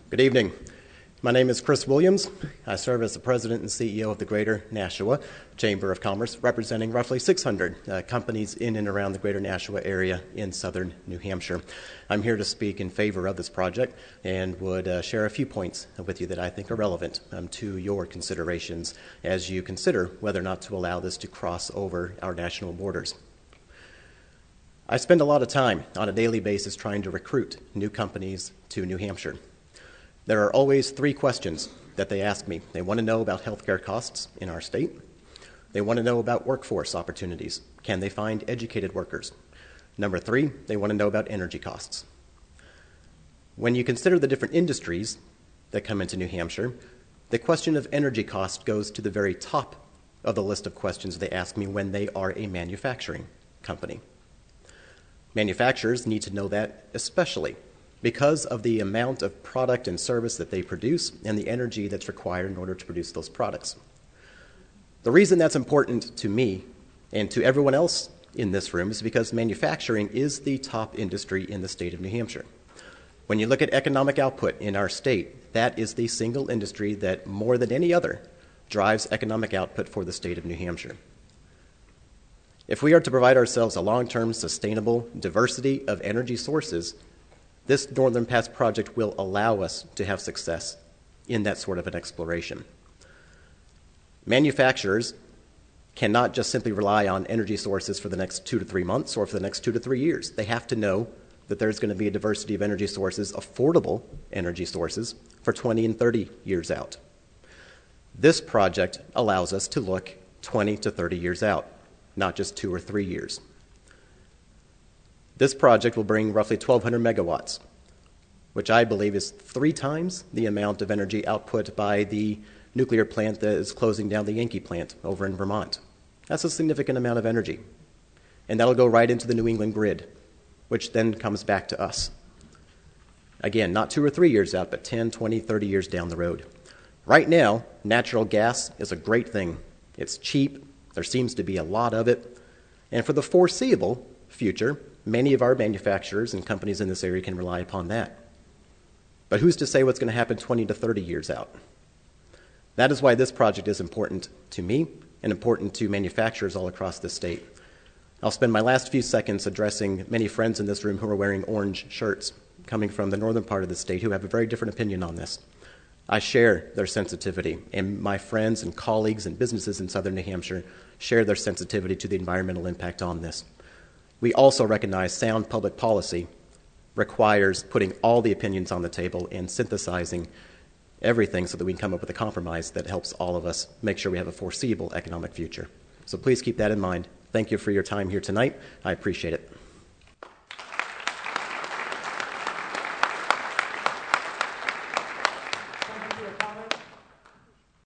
Good evening. My name is Chris Williams. I serve as the president and CEO of the Greater Nashua Chamber of Commerce, representing roughly 600 companies in and around the Greater Nashua area in southern New Hampshire. I'm here to speak in favor of this project and would share a few points with you that I think are relevant to your considerations as you consider whether or not to allow this to cross over our national borders. I spend a lot of time on a daily basis trying to recruit new companies to New Hampshire. There are always three questions that they ask me. They want to know about healthcare costs in our state. They want to know about workforce opportunities. Can they find educated workers? Number three, they want to know about energy costs. When you consider the different industries that come into New Hampshire, the question of energy cost goes to the very top of the list of questions they ask me when they are a manufacturing company. Manufacturers need to know that especially because of the amount of product and service that they produce and the energy that's required in order to produce those products. The reason that's important to me and to everyone else in this room is because manufacturing is the top industry in the state of New Hampshire. When you look at economic output in our state, that is the single industry that more than any other drives economic output for the state of New Hampshire. If we are to provide ourselves a long-term, sustainable diversity of energy sources, this Northern Pass project will allow us to have success in that sort of an exploration. Manufacturers cannot just simply rely on energy sources for the next 2 to 3 months or for the next 2 to 3 years. They have to know that there's going to be a diversity of energy sources, affordable energy sources, for 20 and 30 years out. This project allows us to look 20 to 30 years out, not just 2 or 3 years. This project will bring roughly 1,200 megawatts, which I believe is 3 times the amount of energy output by the nuclear plant that is closing down the Yankee plant over in Vermont. That's a significant amount of energy. And that'll go right into the New England grid, which then comes back to us. Again, not 2 or 3 years out, but 10, 20, 30 years down the road. Right now, natural gas is a great thing. It's cheap. There seems to be a lot of it. And for the foreseeable future, many of our manufacturers and companies in this area can rely upon that. But who's to say what's going to happen 20 to 30 years out? That is why this project is important to me and important to manufacturers all across the state. I'll spend my last few seconds addressing many friends in this room who are wearing orange shirts, coming from the northern part of the state, who have a very different opinion on this. I share their sensitivity, and my friends and colleagues and businesses in southern New Hampshire share their sensitivity to the environmental impact on this. We also recognize sound public policy requires putting all the opinions on the table and synthesizing everything so that we can come up with a compromise that helps all of us make sure we have a foreseeable economic future. So please keep that in mind. Thank you for your time here tonight. I appreciate it.